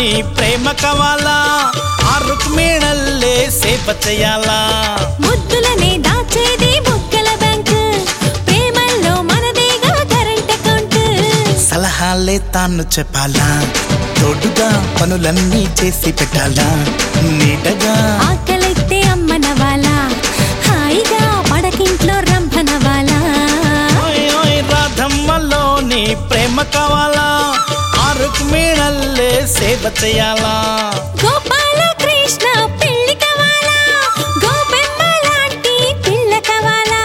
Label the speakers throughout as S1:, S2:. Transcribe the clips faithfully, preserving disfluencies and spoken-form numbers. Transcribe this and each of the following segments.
S1: నీ ప్రేమ కావాలా ఆ రుక్మిణల్లే సేవ చేయాలా
S2: ముద్దులనే దాచేది బుగ్గల బ్యాంక్ ప్రేమల్లో మనదేగా కరెంట్ అకౌంట్
S1: సలహాలే తాను చెప్పాలా తోడుగా పనులన్నీ చేసి పెట్టాలా నీటగా
S2: ఆకలైతే అమ్మనవాలా హాయిగా పడకింట్లో రంభనవాలా
S1: రాధమ్మలో నీ ప్రేమ కావాలా ఆ రుక్మిణల్లే సేవ చేయాలా
S2: గోపాల కృష్ణ పెళ్లి కావాలా గోపెమ్మ లాంటి పిల్ల కావాలా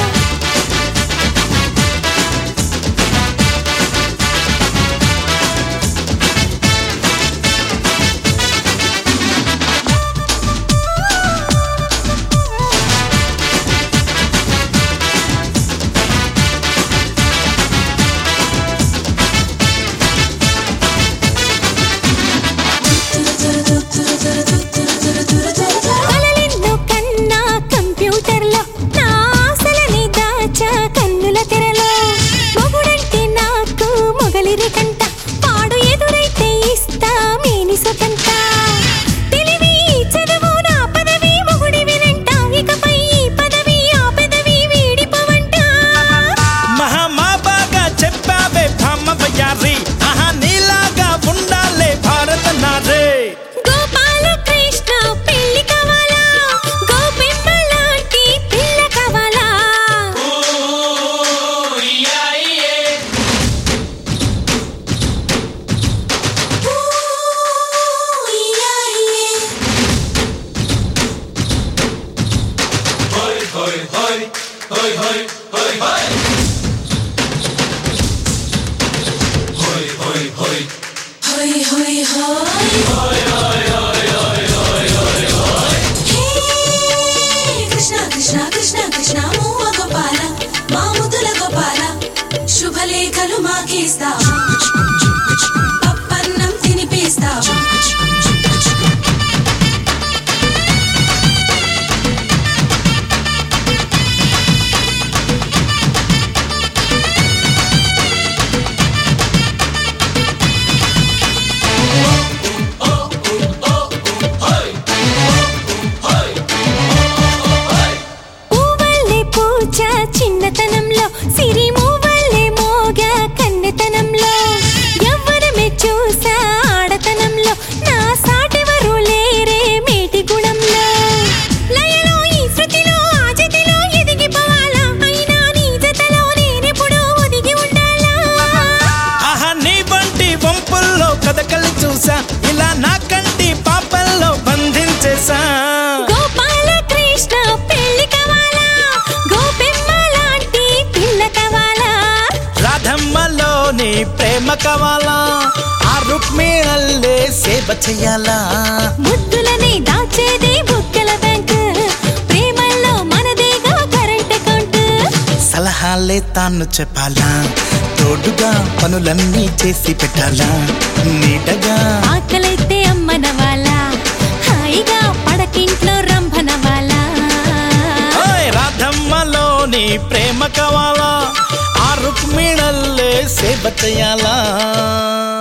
S2: కలలెన్నో కన్నా కంప్యూటర్లో నా ఆశలని దాచా కన్నుల తెరలో మొగుడంటే నాకు మొగలిరి కంట పాడు ఎదురైతే ఇస్తా మేని సొకంట తెలివి చదువు నా పదవి మొగుడి వినంట ఇకపై ఈ పదవి ఆ పదవి వీడిపోవంట
S1: మహామా బాగా చెప్పావే భామ బయ్యారి ఆహా నీలాగా ఉండాలే భారత నారే
S2: గోపాల కృష్ణ పెళ్లి కావాలా గోపెమ్మ లాంటి పిల్ల కావాలా
S3: హోయ్ హోయ్ హోయ్ కృష్ణ కృష్ణ కృష్ణ కృష్ణ మూవ గోపాల మా ముద్దుల గోపాల శుభలేఖలు మాకేస్తా పప్పన్నం తినిపిస్తా
S2: పూవల్లే పూజ చిన్నతనంలో సిరి మూవల్లే మోగ కన్నెతనంలో ఎవ్వరమే చూసా ఆడతనంలో నా సాటెవరు లేరే మేటి గుణంలో లయలో ఈ శృతిలో ఆ జతిలో ఎదిగిపోవాలా అయినా నీ జతలో నేనెప్పుడూ ఒదిగి ఉండాలా
S1: ఆహా నీ వంటి వంపుల్లో కథకలు చూసా ఇలా నా కంటి పాపల్లో బంధించేసా
S2: గోపాల కృష్ణ పెళ్లి కావాలా గోపెమ్మ లాంటి పిల్ల కావాలా
S1: రాధమ్మలో నీ ప్రేమ కావాలా ఆ రుక్మిణల్లే సేవ చేయాలా
S2: ముద్దులనే దాచేది బుగ్గల బ్యాంక్ ప్రేమల్లో మనదేగా కరెంట్ అకౌంట్
S1: సలహాలే తాను చెప్పాలా తోడుగా పనులన్నీ చేసి పెట్టాలా నీటగా
S2: ఆకలైతే అమ్మనవాలా హాయిగా పడకింట్లో రంభనవాలా
S1: ఓయ్ రాధమ్మలో నీ ప్రేమ కావాలా ఆ రుక్మిణల్లే సేవ చేయాలా